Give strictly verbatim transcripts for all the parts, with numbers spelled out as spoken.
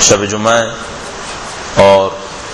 شب جمعہ ہے اور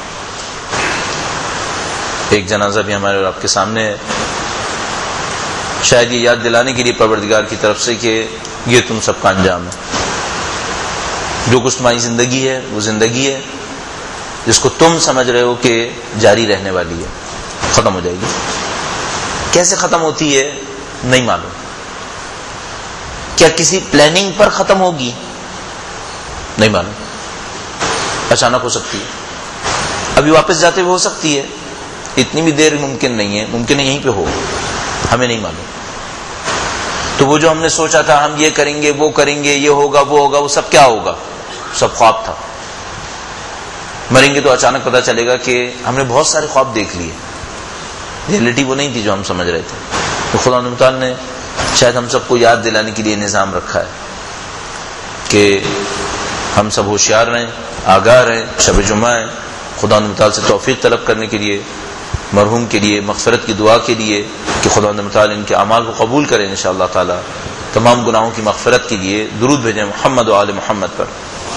ایک جنازہ بھی ہمارے اور آپ کے سامنے ہے. شاید یہ یاد دلانے کے لیے پروردگار کی طرف سے کہ یہ تم سب کا انجام ہے. جو کچھ تمہاری زندگی ہے وہ زندگی ہے جس کو تم سمجھ رہے ہو کہ جاری رہنے والی ہے، ختم ہو جائے گی. کیسے ختم ہوتی ہے نہیں معلوم. کیا کسی پلاننگ پر ختم ہوگی؟ نہیں معلوم. اچانک ہو سکتی ہے، ابھی واپس جاتے ہوئے ہو سکتی ہے. اتنی بھی دیر ممکن نہیں ہے، ممکن ہے یہیں پہ ہو، ہمیں نہیں معلوم. تو وہ جو ہم نے سوچا تھا ہم یہ کریں گے وہ کریں گے، یہ ہوگا وہ ہوگا، وہ سب کیا ہوگا؟ سب خواب تھا. مریں گے تو اچانک پتہ چلے گا کہ ہم نے بہت سارے خواب دیکھ لیے، ریئلٹی وہ نہیں تھی جو ہم سمجھ رہے تھے. تو خدا متعال نے شاید ہم سب کو یاد دلانے کے لیے نظام رکھا ہے کہ ہم سب ہوشیار رہیں، آگاہ رہیں. شب جمعہ ہے، خدا متعال سے توفیق طلب کرنے کے لیے، مرحوم کے لیے مغفرت کی دعا کے لیے کہ خدا متعال ان کے اعمال کو قبول کرے انشاءاللہ تعالی. تمام گناہوں کی مغفرت کے لیے درود بھیجیں محمد و آل محمد پر.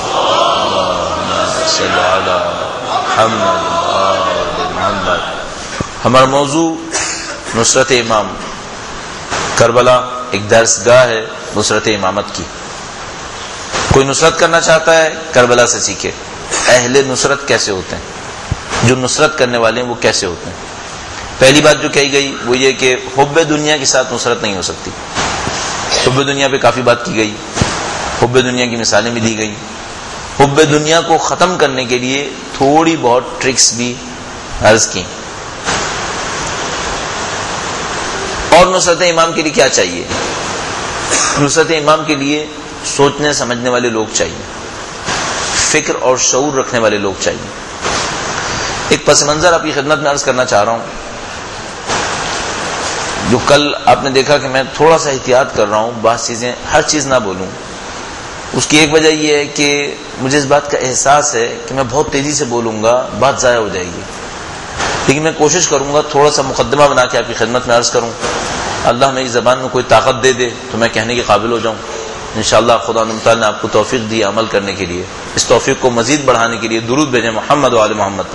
صلی علی محمد و آل محمد. ہمارا موضوع نصرت امام. کربلا ایک درس گاہ ہے نصرت امامت کی. کوئی نصرت کرنا چاہتا ہے کربلا سے سیکھے. اہل نصرت کیسے ہوتے ہیں، جو نصرت کرنے والے ہیں وہ کیسے ہوتے ہیں. پہلی بات جو کہی گئی وہ یہ کہ حب دنیا کے ساتھ نصرت نہیں ہو سکتی. حب دنیا پہ کافی بات کی گئی، حب دنیا کی مثالیں بھی دی گئی. حب دنیا کو ختم کرنے کے لیے تھوڑی بہت ٹرکس بھی عرض کی. اور نصرت امام کے لیے کیا چاہیے؟ نصرت امام کے لیے سوچنے سمجھنے والے لوگ چاہیے، فکر اور شعور رکھنے والے لوگ چاہیے. ایک پس منظر آپ کی خدمت میں عرض کرنا چاہ رہا ہوں. جو کل آپ نے دیکھا کہ میں تھوڑا سا احتیاط کر رہا ہوں، بعض چیزیں ہر چیز نہ بولوں. اس کی ایک وجہ یہ ہے کہ مجھے اس بات کا احساس ہے کہ میں بہت تیزی سے بولوں گا، بات ضائع ہو جائے گی. لیکن میں کوشش کروں گا تھوڑا سا مقدمہ بنا کے آپ کی خدمت میں عرض کروں. اللہ میری زبان میں کوئی طاقت دے دے تو میں کہنے کے قابل ہو جاؤں. انشاءاللہ خدا متعال نے آپ کو توفیق دی عمل کرنے کے لیے. اس توفیق کو مزید بڑھانے کے لیے درود بھیجیں محمد و آل محمد پر.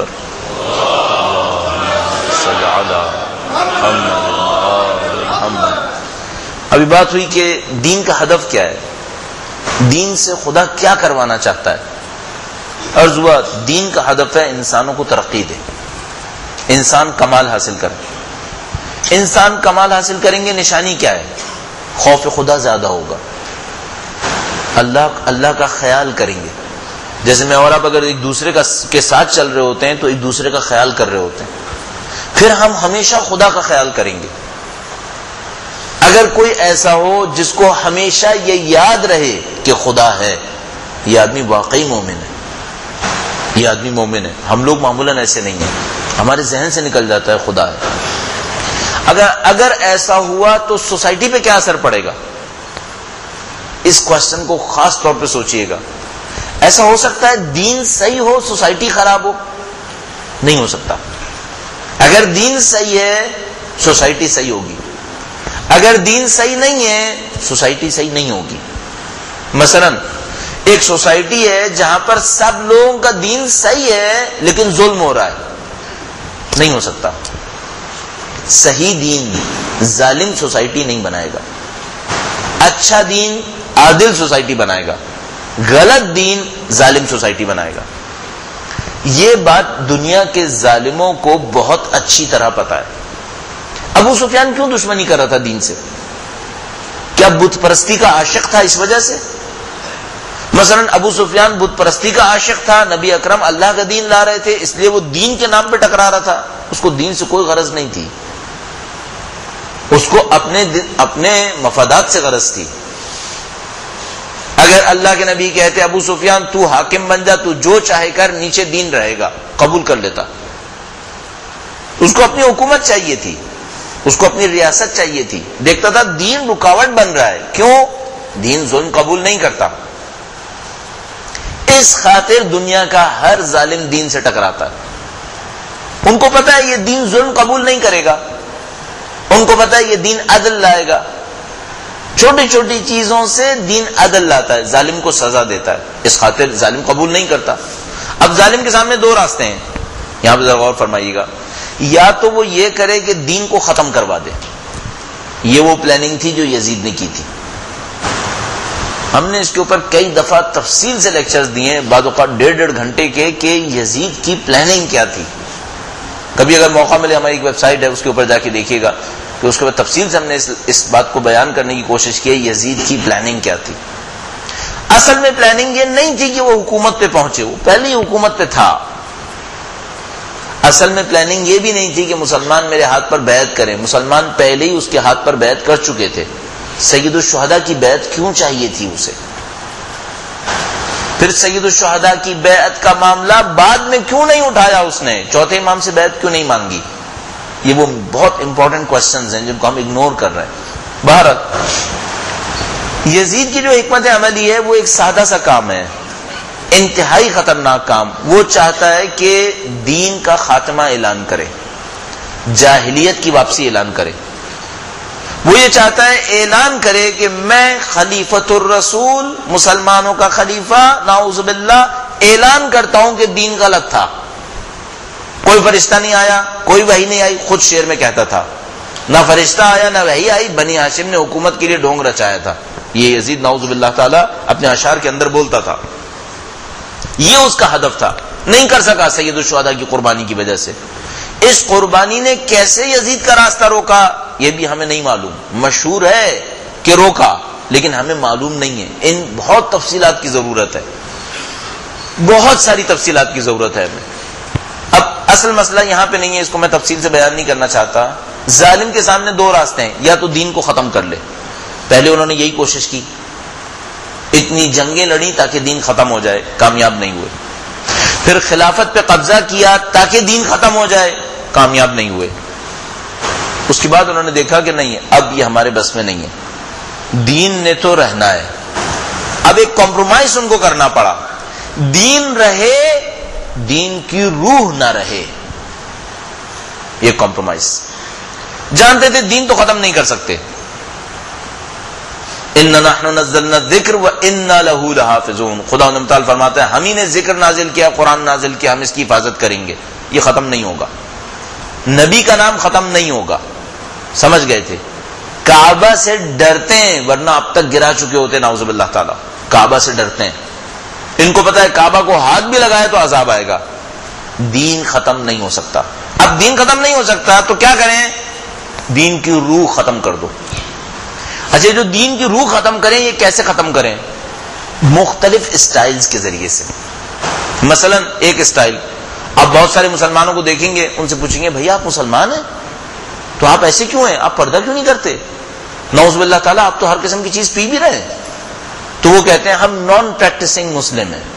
ابھی بات ہوئی کہ دین کا ہدف کیا ہے، دین سے خدا کیا کروانا چاہتا ہے. عرض ہوا دین کا ہدف ہے انسانوں کو ترقی دے، انسان کمال حاصل کرے. انسان کمال حاصل کریں گے، نشانی کیا ہے؟ خوف خدا زیادہ ہوگا، اللہ اللہ کا خیال کریں گے. جیسے میں اور آپ اگر ایک دوسرے کا کے ساتھ چل رہے ہوتے ہیں تو ایک دوسرے کا خیال کر رہے ہوتے ہیں، پھر ہم ہمیشہ خدا کا خیال کریں گے. اگر کوئی ایسا ہو جس کو ہمیشہ یہ یاد رہے کہ خدا ہے، یہ آدمی واقعی مومن ہے، یہ آدمی مومن ہے. ہم لوگ معمولاً ایسے نہیں ہیں، ہمارے ذہن سے نکل جاتا ہے خدا ہے. اگر اگر ایسا ہوا تو سوسائٹی پہ کیا اثر پڑے گا؟ اس کوشچن کو خاص طور پہ سوچئے گا. ایسا ہو سکتا ہے دین صحیح ہو سوسائٹی خراب ہو؟ نہیں ہو سکتا. اگر دین صحیح ہے سوسائٹی صحیح ہوگی، اگر دین صحیح نہیں ہے سوسائٹی صحیح نہیں ہوگی. مثلا ایک سوسائٹی ہے جہاں پر سب لوگوں کا دین صحیح ہے لیکن ظلم ہو رہا ہے، نہیں ہو سکتا. صحیح دین ظالم سوسائٹی نہیں بنائے گا، اچھا دین عادل سوسائٹی بنائے گا، غلط دین ظالم سوسائٹی بنائے گا. یہ بات دنیا کے ظالموں کو بہت اچھی طرح پتا ہے. ابو سفیان کیوں دشمنی کر رہا تھا دین سے؟ کیا بت پرستی کا عاشق تھا اس وجہ سے؟ مثلا ابو سفیان بت پرستی کا عاشق تھا، نبی اکرم اللہ کا دین لا رہے تھے، اس لیے وہ دین کے نام پہ ٹکرا رہا تھا. اس کو دین سے کوئی غرض نہیں تھی، اس کو اپنے اپنے مفادات سے غرض تھی. اگر اللہ کے نبی کہتے ابو سفیان تو حاکم بن جا، تو جو چاہے کر، نیچے دین رہے گا، قبول کر لیتا. اس کو اپنی حکومت چاہیے تھی، اس کو اپنی ریاست چاہیے تھی. دیکھتا تھا دین رکاوٹ بن رہا ہے، کیوں؟ دین ظلم قبول نہیں کرتا. اس خاطر دنیا کا ہر ظالم دین سے ٹکراتا ہے. ان کو پتا ہے یہ دین ظلم قبول نہیں کرے گا، ان کو پتا ہے یہ دین عدل لائے گا. چھوٹی چھوٹی چیزوں سے دین عدل لاتا ہے، ظالم کو سزا دیتا ہے، اس خاطر ظالم قبول نہیں کرتا۔ اب ظالم کے سامنے دو راستے ہیں، یہاں پہ ذرا غور فرمائیے گا۔ یا تو وہ یہ کرے کہ دین کو ختم کروا دے، یہ وہ پلاننگ تھی جو یزید نے کی تھی۔ ہم نے اس کے اوپر کئی دفعہ تفصیل سے لیکچرز دیے ہیں، بعض اوقات ڈیڑھ ڈیڑھ گھنٹے کے، کہ یزید کی پلاننگ کیا تھی۔ کبھی اگر موقع ملے ہماری ایک ویب سائٹ ہے، اس کے اوپر جا کے دیکھیے گا کہ اس کے بعد تفصیل سے ہم نے اس, اس بات کو بیان کرنے کی کوشش کی ہے یزید کی پلاننگ کیا تھی۔ اصل میں پلاننگ یہ نہیں تھی کہ وہ حکومت پہ پہنچے، وہ پہلے ہی حکومت پہ تھا۔ اصل میں پلاننگ یہ بھی نہیں تھی کہ مسلمان میرے ہاتھ پر بیعت کریں، مسلمان پہلے ہی اس کے ہاتھ پر بیعت کر چکے تھے۔ سید الشہداء کی بیعت کیوں چاہیے تھی اسے؟ پھر سید الشہداء کی بیعت کا معاملہ بعد میں کیوں نہیں اٹھایا اس نے؟ چوتھے امام سے بیعت کیوں نہیں مانگی؟ یہ وہ بہت امپورٹنٹ کوسچنز ہیں جن کو ہم اگنور کر رہے ہیں۔ بہرحال یزید کی جو حکمت عملی ہے وہ ایک سادہ سا کام ہے، انتہائی خطرناک کام۔ وہ چاہتا ہے کہ دین کا خاتمہ اعلان کرے، جاہلیت کی واپسی اعلان کرے۔ وہ یہ چاہتا ہے اعلان کرے کہ میں خلیفۃ الرسول، مسلمانوں کا خلیفہ، نعوذ باللہ، اعلان کرتا ہوں کہ دین غلط تھا، کوئی فرشتہ نہیں آیا، کوئی وحی نہیں آئی، خود شعر میں کہتا تھا، نہ فرشتہ آیا نہ وحی آئی، بنی ہاشم نے حکومت کے لیے ڈھونگ رچایا تھا۔ یہ یزید نعوذ باللہ تعالی اپنے اشعار کے اندر بولتا تھا۔ یہ اس کا ہدف تھا، نہیں کر سکا سید الشہداء کی قربانی کی وجہ سے۔ اس قربانی نے کیسے یزید کا راستہ روکا یہ بھی ہمیں نہیں معلوم، مشہور ہے کہ روکا، لیکن ہمیں معلوم نہیں ہے۔ ان بہت تفصیلات کی ضرورت ہے، بہت ساری تفصیلات کی ضرورت ہے ہمیں۔ اب اصل مسئلہ یہاں پہ نہیں ہے، اس کو میں تفصیل سے بیان نہیں کرنا چاہتا۔ ظالم کے سامنے دو راستے ہیں، یا تو دین کو ختم کر لے، پہلے انہوں نے یہی کوشش کی، اتنی جنگیں لڑی تاکہ دین ختم ہو جائے، کامیاب نہیں ہوئے۔ پھر خلافت پہ قبضہ کیا تاکہ دین ختم ہو جائے، کامیاب نہیں ہوئے۔ اس کے بعد انہوں نے دیکھا کہ نہیں، اب یہ ہمارے بس میں نہیں ہے، دین نے تو رہنا ہے۔ اب ایک کمپرومائز ان کو کرنا پڑا، دین رہے، دین کی روح نہ رہے، یہ کمپرومائز۔ جانتے تھے دین تو ختم نہیں کر سکتے۔ اِنَّا نَحْنُ نَزَّلْنَا الذِّكْرَ وَإِنَّا لَهُ لَحَافِظُونَ۔ خدا انہم تعالی فرماتا ہے ہم ہی نے ذکر نازل کیا، قرآن نازل کیا، ہم اس کی حفاظت کریں گے، یہ ختم نہیں ہوگا۔ نبی کا نام ختم نہیں ہوگا، سمجھ گئے تھے۔ کعبہ سے ڈرتے ہیں، ورنہ اب تک گرا چکے ہوتے نعوذ باللہ تعالی۔ کعبہ سے ڈرتے ہیں، ان کو پتا ہے کعبہ کو ہاتھ بھی لگائے تو عذاب آئے گا۔ دین ختم نہیں ہو سکتا۔ اب دین ختم نہیں ہو سکتا تو کیا کریں؟ دین کی روح ختم کر دو۔ اچھا، جو دین کی روح ختم کریں، یہ کیسے ختم کریں؟ مختلف اسٹائلز کے ذریعے سے۔ مثلا ایک اسٹائل، آپ بہت سارے مسلمانوں کو دیکھیں گے، ان سے پوچھیں گے بھئی آپ مسلمان ہیں تو آپ ایسے کیوں ہیں، آپ پردہ کیوں نہیں کرتے؟ نعوذ باللہ تعالیٰ آپ تو ہر قسم کی چیز پی بھی رہے ہیں۔ تو وہ کہتے ہیں ہم نان پریکٹسنگ مسلم ہیں۔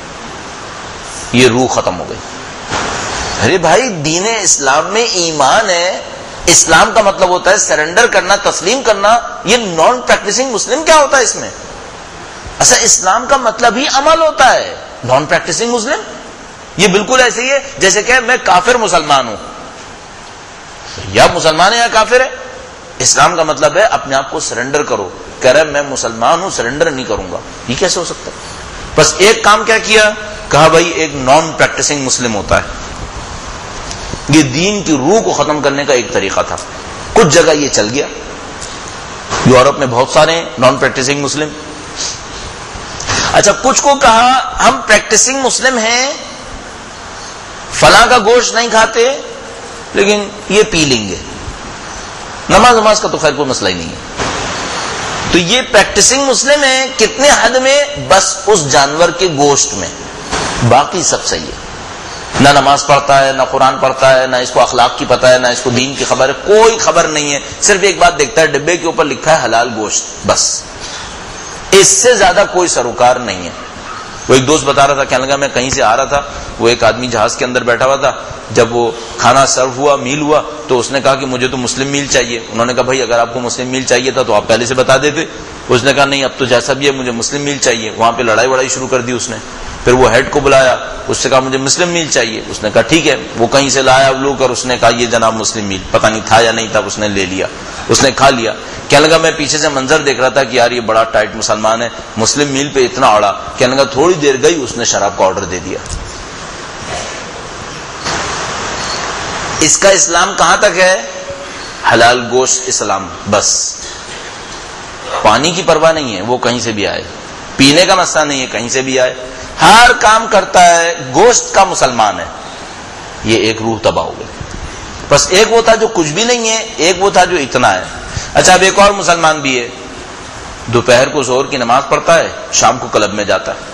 یہ روح ختم ہو گئی۔ ارے بھائی، دین اسلام میں ایمان ہے، اسلام کا مطلب ہوتا ہے سرنڈر کرنا، تسلیم کرنا۔ یہ نان پریکٹسنگ مسلم کیا ہوتا ہے اس میں؟ اچھا، اسلام کا مطلب ہی عمل ہوتا ہے۔ نان پریکٹسنگ مسلم یہ بالکل ایسے ہی ہے جیسے کہ میں کافر مسلمان ہوں۔ یا مسلمان ہے یا کافر ہے؟ اسلام کا مطلب ہے اپنے آپ کو سرنڈر کرو۔ کہہ رہا ہے میں مسلمان ہوں، سرنڈر نہیں کروں گا، یہ کیسے ہو سکتا ہے؟ بس ایک کام کیا کیا، کہا بھائی ایک نان پریکٹسنگ مسلم ہوتا ہے۔ یہ دین کی روح کو ختم کرنے کا ایک طریقہ تھا۔ کچھ جگہ یہ چل گیا، یورپ میں بہت سارے ہیں نان پریکٹسنگ مسلم۔ اچھا، کچھ کو کہا ہم پریکٹسنگ مسلم ہیں، فلاں کا گوشت نہیں کھاتے، لیکن یہ پی لیں گے، نماز نماز کا تو خیر کوئی مسئلہ ہی نہیں ہے۔ تو یہ پریکٹسنگ مسلم ہے کتنے حد میں؟ بس اس جانور کے گوشت میں، باقی سب صحیح ہے۔ نہ نماز پڑھتا ہے، نہ قرآن پڑھتا ہے، نہ اس کو اخلاق کی پتہ ہے، نہ اس کو دین کی خبر ہے، کوئی خبر نہیں ہے۔ صرف ایک بات دیکھتا ہے، ڈبے کے اوپر لکھا ہے حلال گوشت، بس اس سے زیادہ کوئی سروکار نہیں ہے۔ وہ ایک دوست بتا رہا تھا، کہنے لگا میں کہیں سے آ رہا تھا، وہ ایک آدمی جہاز کے اندر بیٹھا ہوا تھا، جب وہ کھانا سرو ہوا، میل ہوا، تو اس نے کہا کہ مجھے تو مسلم میل چاہیے۔ انہوں نے کہا بھائی اگر آپ کو مسلم میل چاہیے تھا تو آپ پہلے سے بتا دیتے۔ اس نے کہا نہیں، اب تو جیسا بھی ہے مجھے مسلم میل چاہیے۔ وہاں پہ لڑائی وڑائی شروع کر دی اس نے۔ پھر وہ ہیڈ کو بلایا، اس سے کہا مجھے مسلم میل چاہیے۔ اس نے کہا ٹھیک ہے، وہ کہیں سے لایا لو کر، اس نے کہا یہ جناب مسلم میل، پتہ نہیں تھا یا نہیں تھا، اس نے لے لیا، اس نے کھا لیا۔ کہنے لگا میں پیچھے سے منظر دیکھ رہا تھا کہ یار یہ بڑا ٹائٹ مسلمان ہے، مسلم میل پہ اتنا اڑا، کہنے لگا تھوڑی دیر گئی اس نے شراب کا آرڈر دے دیا۔ اس کا اسلام کہاں تک ہے؟ حلال گوشت اسلام، بس پانی کی پرواہ نہیں ہے، وہ کہیں سے بھی آئے، پینے کا مسئلہ نہیں ہے، کہیں سے بھی آئے، ہر کام کرتا ہے، گوشت کا مسلمان ہے۔ یہ ایک روح تباہ ہو گئی۔ بس ایک وہ تھا جو کچھ بھی نہیں ہے، ایک وہ تھا جو اتنا ہے۔ اچھا اب ایک اور مسلمان بھی ہے، دوپہر کو ظہر کی نماز پڑھتا ہے، شام کو کلب میں جاتا ہے۔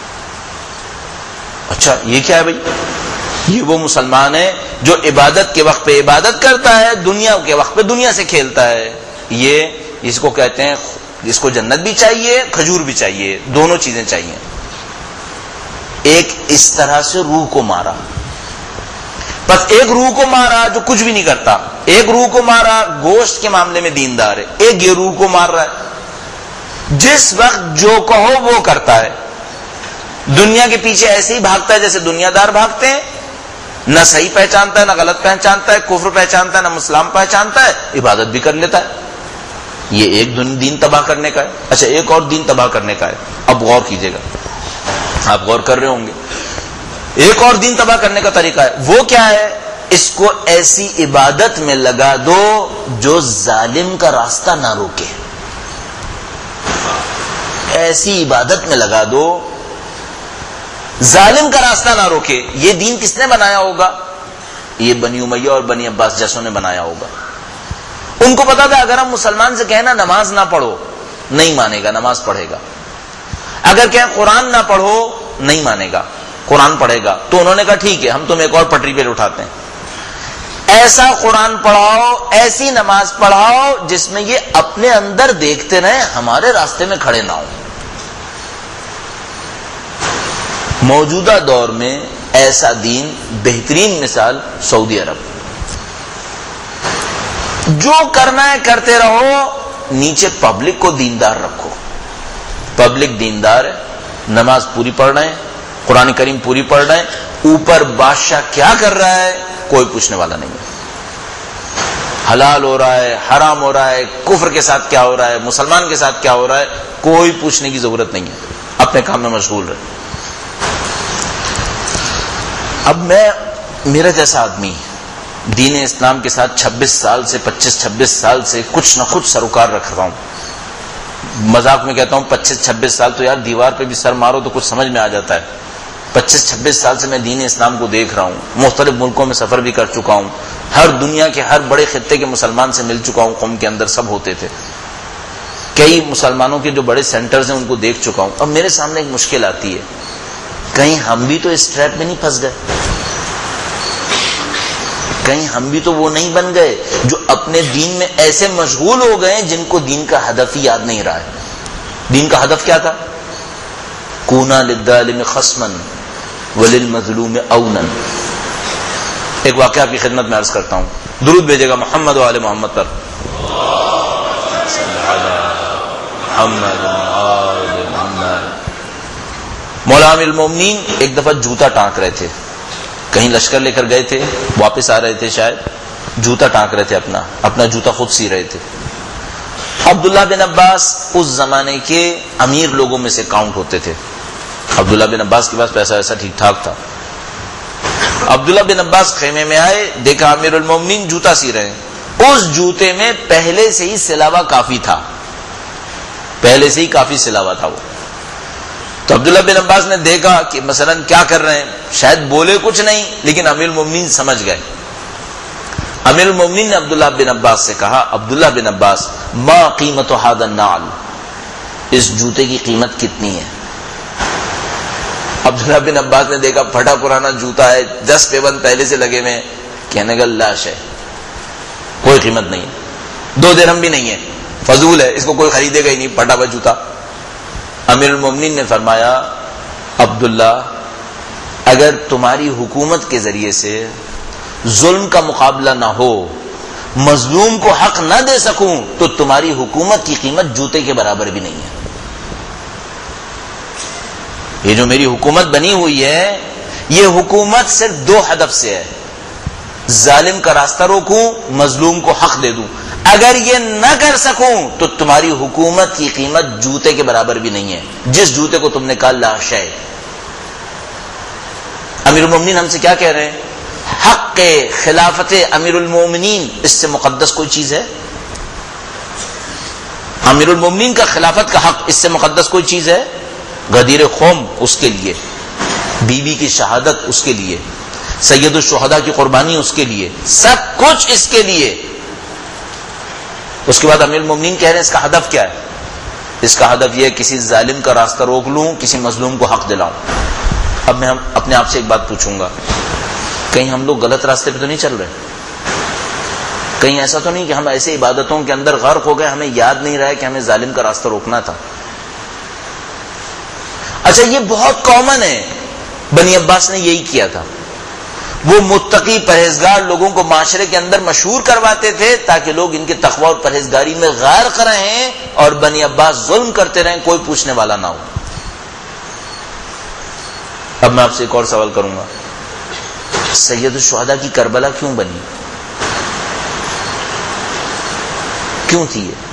اچھا یہ کیا ہے بھائی؟ یہ وہ مسلمان ہے جو عبادت کے وقت پہ عبادت کرتا ہے، دنیا کے وقت پہ دنیا سے کھیلتا ہے۔ یہ اس کو کہتے ہیں، اس کو جنت بھی چاہیے، کھجور بھی چاہیے، دونوں چیزیں چاہیے۔ ایک اس طرح سے روح کو مارا، بس ایک روح کو مارا جو کچھ بھی نہیں کرتا، ایک روح کو مارا گوشت کے معاملے میں دیندار ہے، ایک یہ روح کو مار رہا ہے جس وقت جو کہو وہ کرتا ہے، دنیا کے پیچھے ایسے ہی بھاگتا ہے جیسے دنیا دار بھاگتے ہیں، نہ صحیح پہچانتا ہے، نہ غلط پہچانتا ہے، کفر پہچانتا ہے، نہ مسلم پہچانتا ہے، عبادت بھی کر لیتا ہے۔ یہ ایک دین تباہ کرنے کا ہے۔ اچھا ایک اور دین تباہ کرنے کا ہے، اب غور کیجئے گا، آپ غور کر رہے ہوں گے۔ ایک اور دین تباہ کرنے کا طریقہ ہے، وہ کیا ہے؟ اس کو ایسی عبادت میں لگا دو جو ظالم کا راستہ نہ روکے، ایسی عبادت میں لگا دو ظالم کا راستہ نہ روکے۔ یہ دین کس نے بنایا ہوگا؟ یہ بنی امیہ اور بنی عباس جیسوں نے بنایا ہوگا۔ ان کو پتا تھا اگر ہم مسلمان سے کہنا نماز نہ پڑھو نہیں مانے گا، نماز پڑھے گا، اگر کہیں قرآن نہ پڑھو نہیں مانے گا، قرآن پڑھے گا۔ تو انہوں نے کہا ٹھیک ہے ہم تم ایک اور پٹری پہ اٹھاتے ہیں، ایسا قرآن پڑھاؤ، ایسی نماز پڑھاؤ جس میں یہ اپنے اندر دیکھتے رہیں، ہمارے راستے میں کھڑے نہ ہوں۔ موجودہ دور میں ایسا دین، بہترین مثال سعودی عرب، جو کرنا ہے کرتے رہو، نیچے پبلک کو دیندار رکھو، پبلک دیندار ہے، نماز پوری پڑھ رہے ہیں، قرآن کریم پوری پڑھ رہے ہیں، اوپر بادشاہ کیا کر رہا ہے کوئی پوچھنے والا نہیں ہے، حلال ہو رہا ہے، حرام ہو رہا ہے، کفر کے ساتھ کیا ہو رہا ہے، مسلمان کے ساتھ کیا ہو رہا ہے، کوئی پوچھنے کی ضرورت نہیں ہے، اپنے کام میں مشغول رہے۔ اب میں، میرا جیسا آدمی دین اسلام کے ساتھ چھبیس سال سے پچیس چھبیس سال سے کچھ نہ کچھ سروکار رکھ رہا ہوں، مذاق میں کہتا ہوں پچیس چھبیس سال تو یار دیوار پہ بھی سر مارو تو کچھ سمجھ میں آ جاتا ہے۔ پچیس چھبیس سال سے میں دین اسلام کو دیکھ رہا ہوں، مختلف ملکوں میں سفر بھی کر چکا ہوں، ہر دنیا کے ہر بڑے خطے کے مسلمان سے مل چکا ہوں، قوم کے اندر سب ہوتے تھے، کئی مسلمانوں کے جو بڑے سینٹرز ہیں ان کو دیکھ چکا ہوں۔ اب میرے سامنے ایک مشکل آتی ہے، کہیں ہم بھی تو اس ٹریپ میں نہیں پھنس گئے، کہیں ہم بھی تو وہ نہیں بن گئے جو اپنے دین میں ایسے مشغول ہو گئے جن کو دین کا ہدف ہی یاد نہیں رہا ہے۔ دین کا ہدف کیا تھا؟ کونا للظالم خصما وللمظلوم عونا۔ ایک واقعہ آپ کی خدمت میں عرض کرتا ہوں، درود بھیجے گا محمد و آل محمد پر۔ مولا امیر المومنین ایک دفعہ جوتا ٹانک رہے تھے، کہیں لشکر لے کر گئے تھے، واپس آ رہے تھے، شاید جوتا ٹانک رہے تھے، اپنا اپنا جوتا خود سی رہے تھے۔ عبداللہ بن عباس اس زمانے کے امیر لوگوں میں سے کاؤنٹ ہوتے تھے، عبداللہ بن عباس کے پاس پیسہ ایسا ٹھیک ٹھاک تھا۔ عبداللہ بن عباس خیمے میں آئے، دیکھا امیر المومنین جوتا سی رہے ہیں، اس جوتے میں پہلے سے ہی سلاوا کافی تھا، پہلے سے ہی کافی سلاوا تھا وہ۔ تو عبداللہ بن عباس نے دیکھا کہ مثلا کیا کر رہے ہیں، شاید بولے کچھ نہیں لیکن امیر المومنین سمجھ گئے۔ امیر المومنین نے عبداللہ بن عباس سے کہا، عبداللہ بن عباس ما قیمت هذا النعل، اس جوتے کی قیمت کتنی ہے؟ عبداللہ بن عباس نے دیکھا پھٹا پرانا جوتا ہے، دس پیبند پہلے سے لگے ہوئے، کہنے کا لاش ہے، کوئی قیمت نہیں ہے، دو درہم بھی نہیں ہے، فضول ہے، اس کو کوئی خریدے گا ہی نہیں، پھٹا ہوا جوتا۔ امیر المومنین نے فرمایا، عبداللہ اگر تمہاری حکومت کے ذریعے سے ظلم کا مقابلہ نہ ہو، مظلوم کو حق نہ دے سکوں تو تمہاری حکومت کی قیمت جوتے کے برابر بھی نہیں ہے۔ یہ جو میری حکومت بنی ہوئی ہے، یہ حکومت صرف دو ہدف سے ہے، ظالم کا راستہ روکوں، مظلوم کو حق دے دوں۔ اگر یہ نہ کر سکوں تو تمہاری حکومت کی قیمت جوتے کے برابر بھی نہیں ہے، جس جوتے کو تم نے کہا لا شے۔ امیر المومنین ہم سے کیا کہہ رہے ہیں؟ حق خلافت امیر المومنین اس سے مقدس کوئی چیز ہے؟ امیر المومنین کا خلافت کا حق اس سے مقدس کوئی چیز ہے؟ غدیر قوم اس کے لیے، بی بی کی شہادت اس کے لیے، سید الشہداء کی قربانی اس کے لیے، سب کچھ اس کے لیے۔ اس کے بعد امیر المومنین کہہ رہے ہیں اس کا ہدف کیا ہے؟ اس کا ہدف یہ ہے کسی ظالم کا راستہ روک لوں، کسی مظلوم کو حق دلاؤں۔ اب میں ہم اپنے آپ سے ایک بات پوچھوں گا، کہیں ہم لوگ غلط راستے پہ تو نہیں چل رہے؟ کہیں ایسا تو نہیں کہ ہم ایسے عبادتوں کے اندر غرق ہو گئے ہمیں یاد نہیں رہا ہے کہ ہمیں ظالم کا راستہ روکنا تھا؟ اچھا یہ بہت کامن ہے، بنی عباس نے یہی کیا تھا، وہ متقی پرہیزگار لوگوں کو معاشرے کے اندر مشہور کرواتے تھے تاکہ لوگ ان کے تقوی اور پرہیزگاری میں غرق رہیں اور بنی عباس ظلم کرتے رہیں، کوئی پوچھنے والا نہ ہو۔ اب میں آپ سے ایک اور سوال کروں گا، سید الشہداء کی کربلا کیوں بنی؟ کیوں تھی یہ؟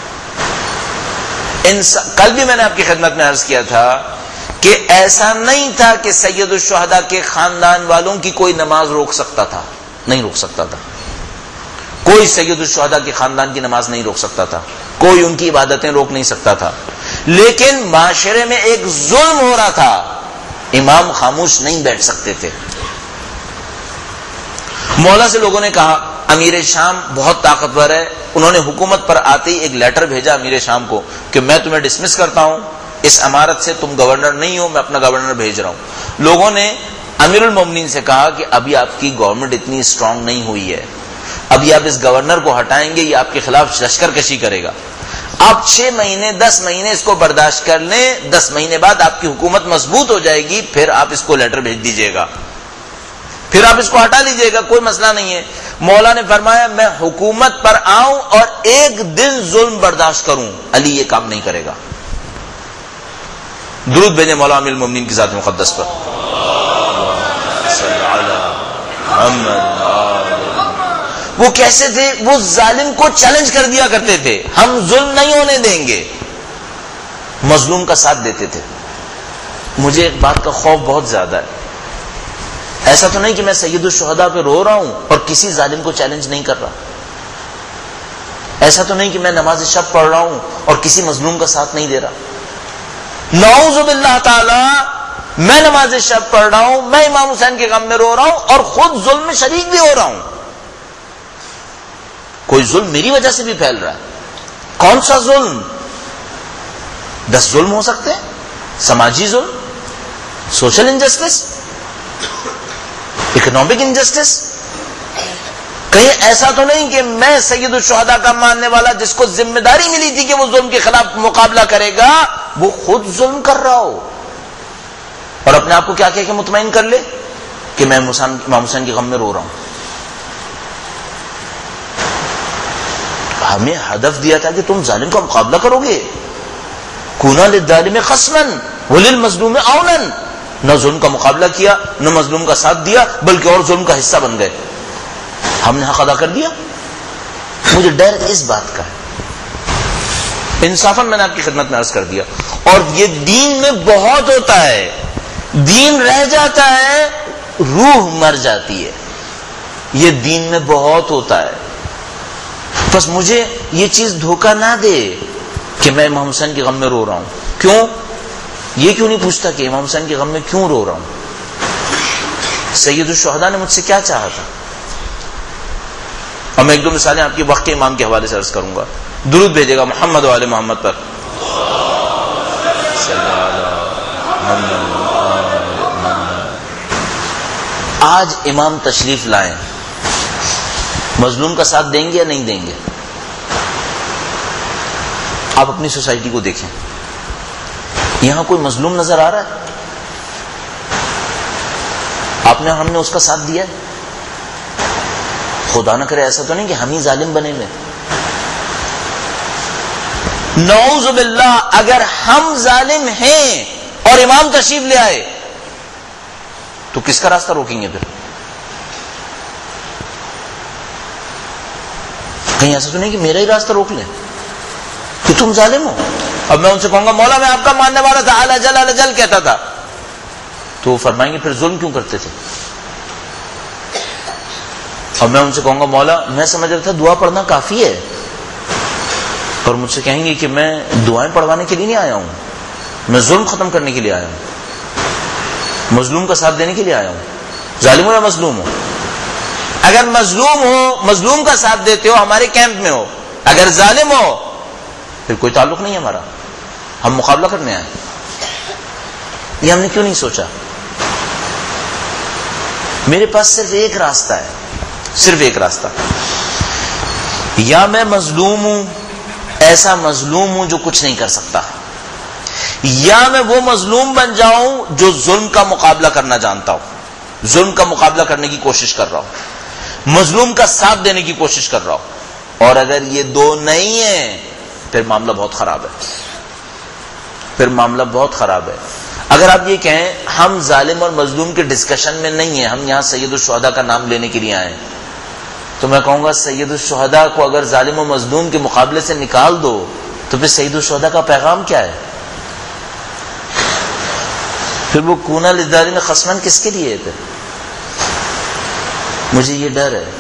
کل بھی میں نے آپ کی خدمت میں عرض کیا تھا کہ ایسا نہیں تھا کہ سید الشہداء کے خاندان والوں کی کوئی نماز روک سکتا تھا، نہیں روک سکتا تھا، کوئی سید الشہداء کے خاندان کی نماز نہیں روک سکتا تھا، کوئی ان کی عبادتیں روک نہیں سکتا تھا، لیکن معاشرے میں ایک ظلم ہو رہا تھا، امام خاموش نہیں بیٹھ سکتے تھے۔ مولا سے لوگوں نے کہا امیر شام بہت طاقتور ہے، انہوں نے حکومت پر آتے ہی ایک لیٹر بھیجا امیر شام کو کہ میں تمہیں ڈسمس کرتا ہوں، اس امارت سے تم گورنر نہیں ہو، میں اپنا گورنر بھیج رہا ہوں۔ لوگوں نے امیر المومنین سے کہا کہ ابھی آپ کی گورنمنٹ اتنی اسٹرانگ نہیں ہوئی ہے، ابھی آپ اس گورنر کو ہٹائیں گے یہ آپ کے خلاف لشکر کشی کرے گا، آپ چھ مہینے دس مہینے اس کو برداشت کر لیں، دس مہینے بعد آپ کی حکومت مضبوط ہو جائے گی، پھر آپ اس کو لیٹر بھیج دیجیے گا، پھر آپ اس کو ہٹا لیجیے گا، کوئی مسئلہ نہیں ہے۔ مولا نے فرمایا میں حکومت پر آؤں اور ایک دن ظلم برداشت کروں، علی یہ کام نہیں کرے گا۔ درود بھیجیں مولا امیر المومنین کی ذات مقدس پر۔ وہ کیسے تھے؟ وہ ظالم کو چیلنج کر دیا کرتے تھے، ہم ظلم نہیں ہونے دیں گے، مظلوم کا ساتھ دیتے تھے۔ مجھے ایک بات کا خوف بہت زیادہ ہے، ایسا تو نہیں کہ میں سید الشہداء پہ رو رہا ہوں اور کسی ظالم کو چیلنج نہیں کر رہا، ایسا تو نہیں کہ میں نماز شب پڑھ رہا ہوں اور کسی مظلوم کا ساتھ نہیں دے رہا۔ نعوذ باللہ تعالی، میں نماز شب پڑھ رہا ہوں، میں امام حسین کے غم میں رو رہا ہوں اور خود ظلم میں شریک بھی ہو رہا ہوں، کوئی ظلم میری وجہ سے بھی پھیل رہا ہے۔ کون سا ظلم؟ دس ظلم ہو سکتے ہیں، سماجی ظلم، سوشل انجسٹس، اکنامک انجسٹس۔ کہیں ایسا تو نہیں کہ میں سید الشہداء کا ماننے والا جس کو ذمہ داری ملی تھی کہ وہ ظلم کے خلاف مقابلہ کرے گا وہ خود ظلم کر رہا ہو اور اپنے آپ کو کیا کہہ کے مطمئن کر لے کہ میں امام حسین کے غم میں رو رہا ہوں۔ ہمیں ہدف دیا تھا کہ تم ظالم کا مقابلہ کرو گے، کونا للظالم خصما وللمظلوم عونا، نہ ظلم کا مقابلہ کیا نہ مظلوم کا ساتھ دیا بلکہ اور ظلم کا حصہ بن گئے۔ ہم نے حق ادا کر دیا۔ مجھے ڈر اس بات کا ہے، انصافاً میں نے آپ کی خدمت میں عرض کر دیا، اور یہ دین میں بہت ہوتا ہے، دین رہ جاتا ہے روح مر جاتی ہے، یہ دین میں بہت ہوتا ہے۔ بس مجھے یہ چیز دھوکہ نہ دے کہ میں امام حسین کے غم میں رو رہا ہوں۔ کیوں؟ یہ کیوں نہیں پوچھتا کہ امام حسین کے غم میں کیوں رو رہا ہوں؟ سید الشہداء نے مجھ سے کیا چاہا تھا؟ اور میں ایک دو مثالیں آپ کے وقت کے امام کے حوالے سے عرض کروں گا۔ درود بھیجے گا محمد و آل محمد پر۔ آج امام تشریف لائیں، مظلوم کا ساتھ دیں گے یا نہیں دیں گے؟ آپ اپنی سوسائٹی کو دیکھیں، یہاں کوئی مظلوم نظر آ رہا ہے؟ آپ نے ہم نے اس کا ساتھ دیا ہے؟ خدا نہ کرے ایسا تو نہیں کہ ہم ہی ظالم بنے ہوئے۔ نعوذ باللہ، اگر ہم ظالم ہیں اور امام تشریف لے آئے تو کس کا راستہ روکیں گے پھر؟ کہیں ایسا تو نہیں کہ میرا ہی راستہ روک لیں کہ تم ظالم ہو. اب میں ان سے کہوں گا مولا میں آپ کا ماننے والا تھا، اعلی جل اعلی جل کہتا تھا، تو وہ فرمائیں گے پھر ظلم کیوں کرتے تھے؟ اور میں ان سے کہوں گا مولا میں سمجھ رہا تھا دعا پڑھنا کافی ہے، اور مجھ سے کہیں گے کہ میں دعائیں پڑھوانے کے لیے نہیں آیا ہوں، میں ظلم ختم کرنے کے لیے آیا ہوں، مظلوم کا ساتھ دینے کے لیے آیا ہوں. ظالم ہو یا مظلوم ہو، اگر مظلوم ہو مظلوم کا ساتھ دیتے ہو ہمارے کیمپ میں ہو، اگر ظالم ہو پھر کوئی تعلق نہیں ہے ہمارا، ہم مقابلہ کرنے آئے. یہ ہم نے کیوں نہیں سوچا؟ میرے پاس صرف ایک راستہ ہے، صرف ایک راستہ، یا میں مظلوم ہوں، ایسا مظلوم ہوں جو کچھ نہیں کر سکتا، یا میں وہ مظلوم بن جاؤں جو ظلم کا مقابلہ کرنا جانتا ہوں، ظلم کا مقابلہ کرنے کی کوشش کر رہا ہوں، مظلوم کا ساتھ دینے کی کوشش کر رہا ہوں. اور اگر یہ دو نہیں ہیں پھر معاملہ بہت خراب ہے، پھر معاملہ بہت خراب ہے. اگر آپ یہ کہیں ہم ظالم اور مظلوم کے ڈسکشن میں نہیں ہیں، ہم یہاں سید الشہداء کا نام لینے کے لیے آئے، تو میں کہوں گا سید الشہداء کو اگر ظالم و مظلوم کے مقابلے سے نکال دو تو پھر سید الشہداء کا پیغام کیا ہے؟ پھر وہ کونا للدارین خصمن کس کے لیے ہے؟ پھر مجھے یہ ڈر ہے.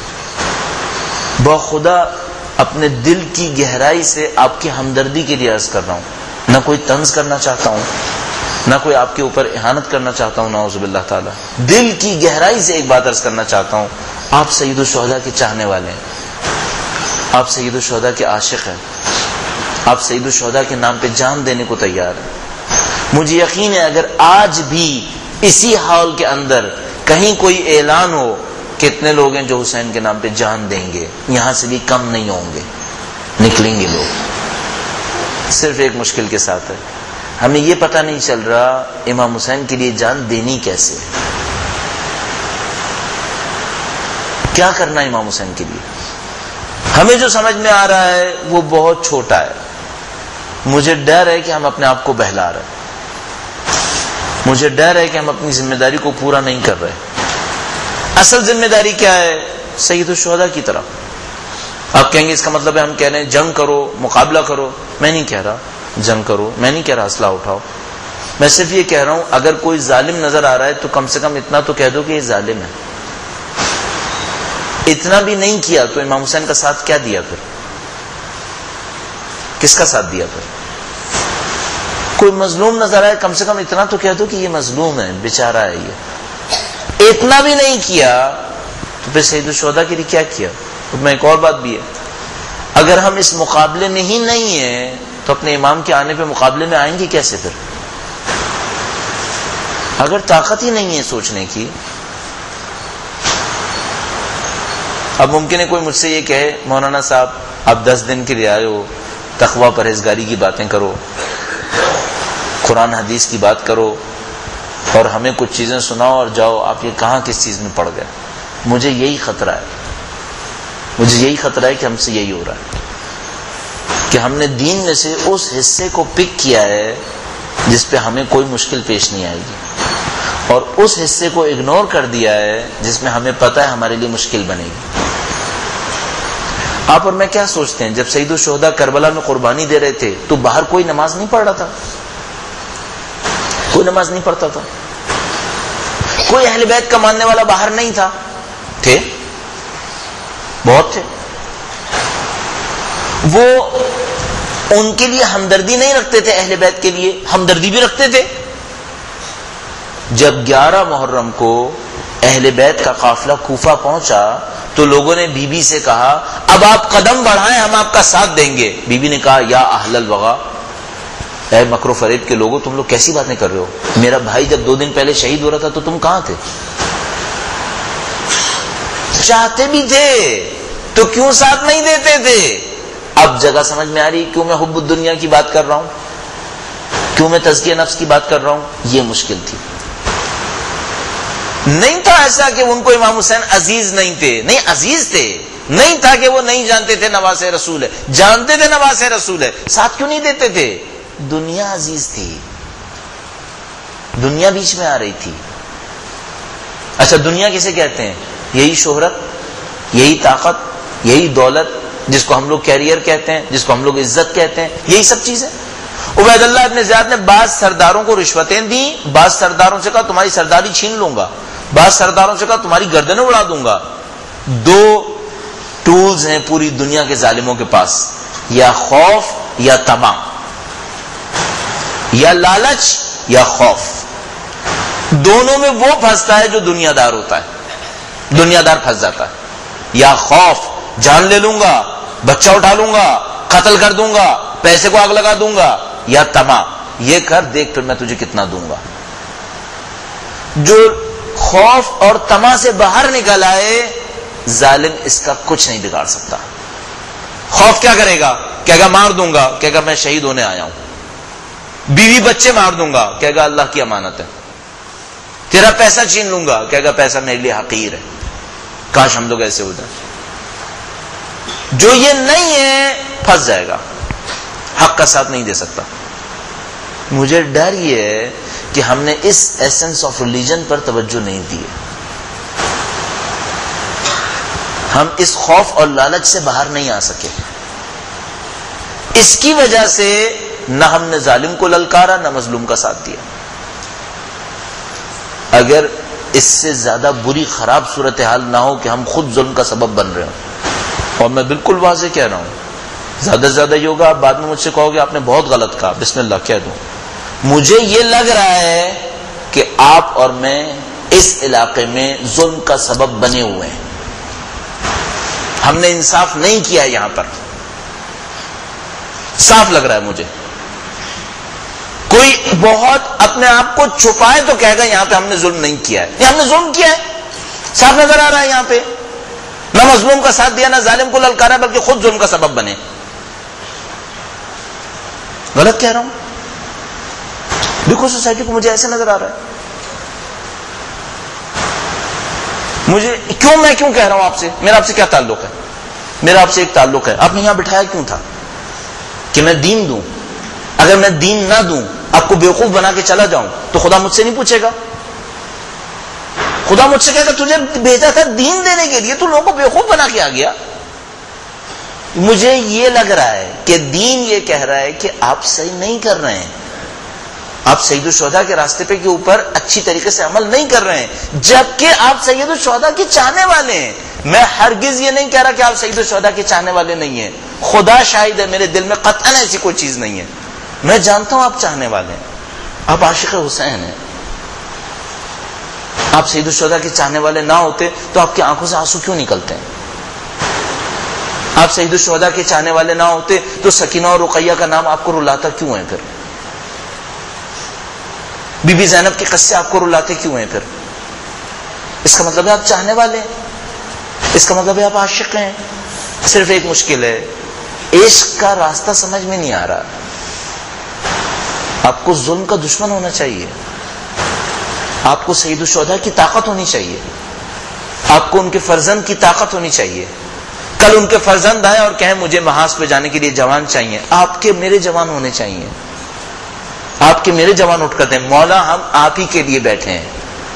بخدا اپنے دل کی گہرائی سے آپ کی ہمدردی کے لیے عرض کر رہا ہوں، نہ کوئی طنز کرنا چاہتا ہوں، نہ کوئی آپ کے اوپر اہانت کرنا چاہتا ہوں، نعوذ باللہ تعالی. دل کی گہرائی سے ایک بات عرض کرنا چاہتا ہوں، آپ سید الشہداء کے چاہنے والے ہیں، آپ سید الشہداء کے عاشق ہیں، آپ سید الشہداء کے نام پہ جان دینے کو تیار ہیں. مجھے یقین ہے اگر آج بھی اسی حال کے اندر کہیں کوئی اعلان ہو کہ اتنے لوگ ہیں جو حسین کے نام پہ جان دیں گے، یہاں سے بھی کم نہیں ہوں گے، نکلیں گے لوگ. صرف ایک مشکل کے ساتھ ہے، ہمیں یہ پتہ نہیں چل رہا امام حسین کے لیے جان دینی کیسے، کیا کرنا ہے امام حسین کے لیے. ہمیں جو سمجھ میں آ رہا ہے وہ بہت چھوٹا ہے. مجھے ڈر ہے کہ ہم اپنے آپ کو بہلا رہے ہیں، مجھے ڈر ہے کہ ہم اپنی ذمہ داری کو پورا نہیں کر رہے. اصل ذمہ داری کیا ہے؟ سید الشہداء کی طرح. آپ کہیں گے اس کا مطلب ہے ہم کہہ رہے ہیں جنگ کرو، مقابلہ کرو. میں نہیں کہہ رہا جنگ کرو، میں نہیں کہہ رہا اسلحہ اٹھاؤ. میں صرف یہ کہہ رہا ہوں اگر کوئی ظالم نظر آ رہا ہے تو کم سے کم اتنا تو کہہ دو کہ یہ ظالم ہے. اتنا بھی نہیں کیا تو امام حسین کا ساتھ کیا دیا؟ پھر کس کا ساتھ دیا؟ پھر کوئی مظلوم نظر آئے کم سے کم اتنا تو کہہ دو کہ یہ مظلوم ہے، بیچارہ ہے. یہ اتنا بھی نہیں کیا تو پھر سید الشہداء کے لیے کیا کیا؟ تو میں ایک اور بات بھی ہے، اگر ہم اس مقابلے میں ہی نہیں ہیں تو اپنے امام کے آنے پہ مقابلے میں آئیں گے کیسے؟ پھر اگر طاقت ہی نہیں ہے سوچنے کی. اب ممکن ہے کوئی مجھ سے یہ کہے مولانا صاحب آپ دس دن کے لیے آئے ہو، تقویٰ پرہیزگاری کی باتیں کرو، قرآن حدیث کی بات کرو اور ہمیں کچھ چیزیں سناؤ اور جاؤ، آپ یہ کہاں کس چیز میں پڑ گئے. مجھے یہی خطرہ ہے، مجھے یہی خطرہ ہے کہ ہم سے یہی ہو رہا ہے کہ ہم نے دین میں سے اس حصے کو پک کیا ہے جس پہ ہمیں کوئی مشکل پیش نہیں آئے گی، اور اس حصے کو اگنور کر دیا ہے جس میں ہمیں پتہ ہے ہمارے لیے مشکل بنے گی. آپ اور میں کیا سوچتے ہیں جب سید الشہداء کربلا میں قربانی دے رہے تھے تو باہر کوئی نماز نہیں پڑھ رہا تھا؟ کوئی نماز نہیں پڑھتا تھا، کوئی اہل بیت کا ماننے والا باہر نہیں تھا. تھے، بہت تھے. وہ ان کے لیے ہمدردی نہیں رکھتے تھے، اہل بیت کے لیے ہمدردی بھی رکھتے تھے. جب گیارہ محرم کو اہل بیت کا قافلہ کوفہ پہنچا تو لوگوں نے بی بی سے کہا اب آپ قدم بڑھائیں ہم آپ کا ساتھ دیں گے. بی بی نے کہا یا اہل الوغا، اے مکر و فریب کے لوگوں تم لوگ کیسی باتیں کر رہے ہو؟ میرا بھائی جب دو دن پہلے شہید ہو رہا تھا تو تم کہاں تھے؟ چاہتے بھی تھے تو کیوں ساتھ نہیں دیتے تھے؟ اب جگہ سمجھ میں آ رہی کیوں میں حب الدنیا کی بات کر رہا ہوں، کیوں میں تزکیہ نفس کی بات کر رہا ہوں. یہ مشکل تھی. نہیں تھا ایسا کہ ان کو امام حسین عزیز نہیں تھے، نہیں عزیز تھے. نہیں تھا کہ وہ نہیں جانتے تھے نواز رسول ہے، جانتے تھے نواز رسول ہے، ساتھ کیوں نہیں دیتے تھے؟ دنیا عزیز تھی، دنیا بیچ میں آ رہی تھی. اچھا دنیا کسے کہتے ہیں؟ یہی شہرت، یہی طاقت، یہی دولت، جس کو ہم لوگ کیریئر کہتے ہیں، جس کو ہم لوگ عزت کہتے ہیں، یہی سب چیزیں. عبید اللہ ابن زیاد نے بعض سرداروں کو رشوتیں دیں، بعض سرداروں سے کہا تمہاری سرداری چھین لوں گا، بعض سرداروں سے کہا تمہاری گردنیں اڑا دوں گا. دو ٹولز ہیں پوری دنیا کے ظالموں کے پاس، یا خوف یا طمع، یا لالچ یا خوف. دونوں میں وہ پھنستا ہے جو دنیا دار ہوتا ہے، دنیا دار پھنس جاتا ہے. یا خوف، جان لے لوں گا، بچہ اٹھا لوں گا، قتل کر دوں گا، پیسے کو آگ لگا دوں گا. یا طمع، یہ کر دیکھ پھر میں تجھے کتنا دوں گا. جو خوف اور طمع سے باہر نکل آئے، ظالم اس کا کچھ نہیں بگاڑ سکتا. خوف کیا کرے گا؟ کہے گا مار دوں گا، کہے گا میں شہید ہونے آیا ہوں. بیوی بچے مار دوں گا، کہے گا اللہ کی امانت ہے. تیرا پیسہ چھین لوں گا، کہے گا پیسہ میرے لیے حقیر ہے. کاش ہم لوگ ایسے ہو جائیں. جو یہ نہیں ہے پھنس جائے گا، حق کا ساتھ نہیں دے سکتا. مجھے ڈر یہ ہے کہ ہم نے اس ایسنس آف ریلیجن پر توجہ نہیں دی. ہم اس خوف اور لالچ سے باہر نہیں آ سکے. اس کی وجہ سے نہ ہم نے ظالم کو للکارا، نہ مظلوم کا ساتھ دیا. اگر اس سے زیادہ بری خراب صورتحال نہ ہو کہ ہم خود ظلم کا سبب بن رہے ہوں، اور میں بالکل واضح کہہ رہا ہوں، زیادہ سے زیادہ یہ ہوگا آپ بعد میں مجھ سے کہو گے آپ نے بہت غلط کہا، بسم اللہ کہہ دوں. مجھے یہ لگ رہا ہے کہ آپ اور میں اس علاقے میں ظلم کا سبب بنے ہوئے ہیں. ہم نے انصاف نہیں کیا یہاں پر، صاف لگ رہا ہے مجھے. کوئی بہت اپنے آپ کو چھپائے تو کہے گا یہاں پہ ہم نے ظلم نہیں کیا ہے. یہ ہم نے ظلم کیا ہے، صاف نظر آ رہا ہے. یہاں پہ نہ مظلوم کا ساتھ دیا، نہ ظالم کو للکارا، بلکہ خود ظلم کا سبب بنے. غلط کہہ رہا ہوں؟ دیکھو سوسائٹی کو مجھے ایسے نظر آ رہا ہے. مجھے کیوں میں کیوں کہہ رہا ہوں آپ سے؟ میرا آپ سے کیا تعلق ہے؟ میرا آپ سے ایک تعلق ہے، آپ نے یہاں بٹھایا کیوں تھا؟ کہ میں دین دوں. اگر میں دین نہ دوں، آپ کو بیوقوف بنا کے چلا جاؤں، تو خدا مجھ سے نہیں پوچھے گا. خدا مجھ سے کہے گا تجھے بھیجا تھا دین دینے کے لیے، تو لوگوں کو بیوقوف بنا کے آ گیا. مجھے یہ لگ رہا ہے کہ دین یہ کہہ رہا ہے کہ آپ صحیح نہیں کر رہے ہیں، آپ سید الشہداء کے راستے پہ کے اوپر اچھی طریقے سے عمل نہیں کر رہے ہیں، جبکہ آپ سید الشہداء کے چاہنے والے ہیں. میں ہرگز یہ نہیں کہہ رہا کہ آپ سید الشہداء کے چاہنے والے نہیں ہیں. خدا شاہد ہے، میرے دل میں قطعاً ایسی کوئی چیز نہیں ہے. میں جانتا ہوں آپ چاہنے والے ہیں، آپ عاشق حسین ہیں. آپ سید الشہداء کے چاہنے والے نہ ہوتے تو آپ کی آنکھوں سے آنسو کیوں نکلتے ہیں؟ آپ سید الشہداء کے چاہنے والے نہ ہوتے تو سکینہ اور رقیہ کا نام آپ کو رلاتا کیوں ہے؟ پھر بی بی زینب کے قصے آپ کو رلاتے کیوں ہیں؟ پھر اس کا مطلب ہے آپ چاہنے والے ہیں، اس کا مطلب ہے آپ عاشق ہیں. صرف ایک مشکل ہے، عشق کا راستہ سمجھ میں نہیں آ رہا. آپ کو ظلم کا دشمن ہونا چاہیے، آپ کو سید الشہداء کی طاقت ہونی چاہیے، آپ کو ان کے فرزند کی طاقت ہونی چاہیے. کل ان کے فرزند آئے اور کہیں مجھے محاذ پہ جانے کے لیے جوان چاہیے، آپ کے میرے جوان ہونے چاہیے. آپ کے میرے جوان اٹھ کر دیں، مولا ہم آپ ہی کے لیے بیٹھے ہیں.